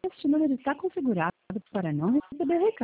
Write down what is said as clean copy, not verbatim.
Este número está configurado para não receber recado.